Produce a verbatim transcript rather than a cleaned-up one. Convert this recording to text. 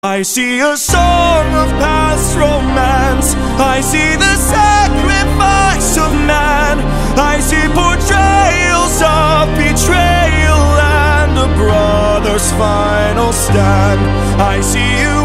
I see a song of past romance. I see the sacrifice of man. I see portrayals of betrayal and a brother's final stand. I see you